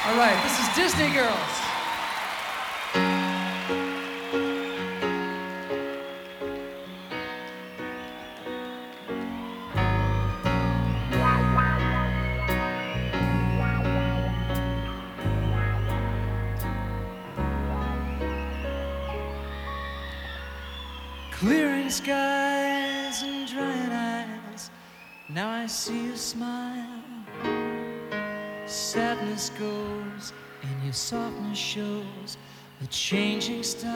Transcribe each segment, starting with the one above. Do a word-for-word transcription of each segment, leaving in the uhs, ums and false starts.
All right, this is Disney Girls. Clearing skies and drying eyes, now I see you smile. Sadness goes and your softness shows a changing style.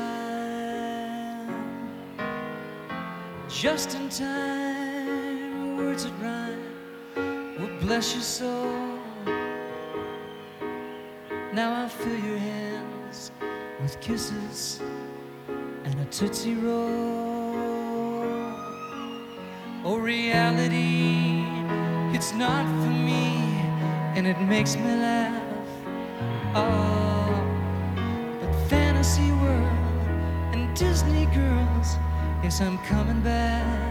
Just in time, words that rhyme will bless your soul. Now I fill your hands with kisses and a Tootsie Roll. Oh, reality, it's not for me, and it makes me laugh. Oh, but fantasy world and Disney girls, yes, I'm coming back.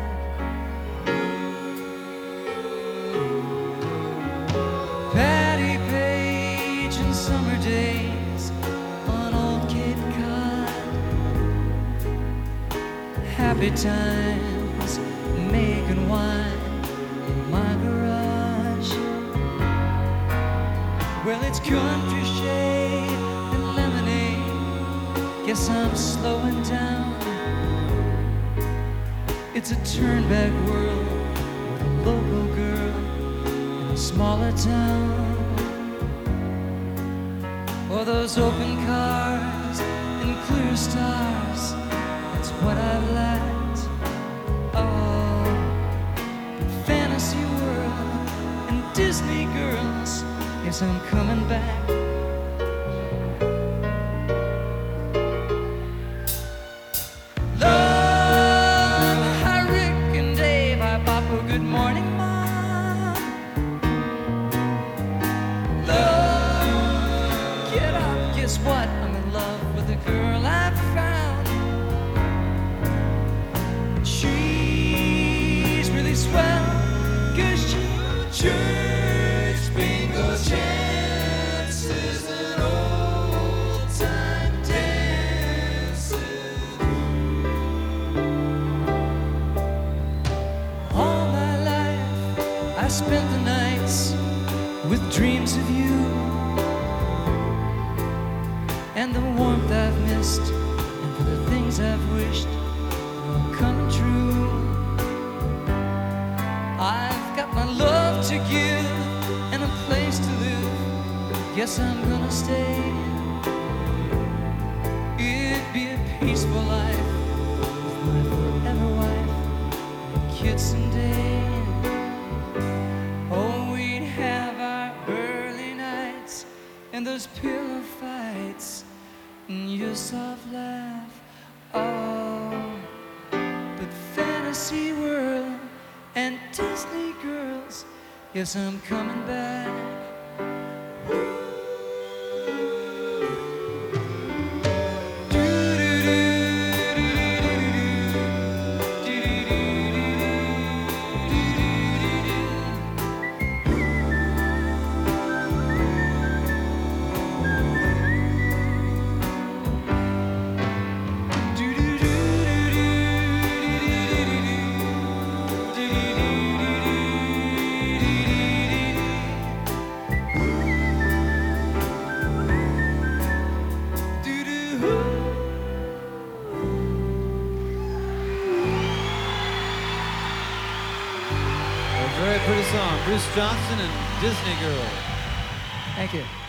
Patty Page and summer days on old Cape Cod. Happy times, making wine in my garage. Well, it's country shade and lemonade. Guess I'm slowing down. It's a turnback world with a local girl in a smaller town. Oh, those open cars and clear stars, that's what I've lacked. Oh, fantasy world and Disney girls, yes, I'm coming back. Love, hi Rick and Dave, hi Papa, good morning Mom. Love, get up, guess what? I'm in love with a girl I found. She's really swell, 'cause she church bingo chances and old time dances. All my life I spent the nights with dreams of you, and the warmth I've missed, and for the things I've wished are coming true. I've got my love to give and a place to live. Yes, I'm gonna stay. It'd be a peaceful life with my forever wife and kids someday. Oh, we'd have our early nights and those pillow fights and your soft laugh. Oh, but fantasy world and Disney girls, yes, I'm coming back. Very pretty song. Bruce Johnson and Disney Girl. Thank you.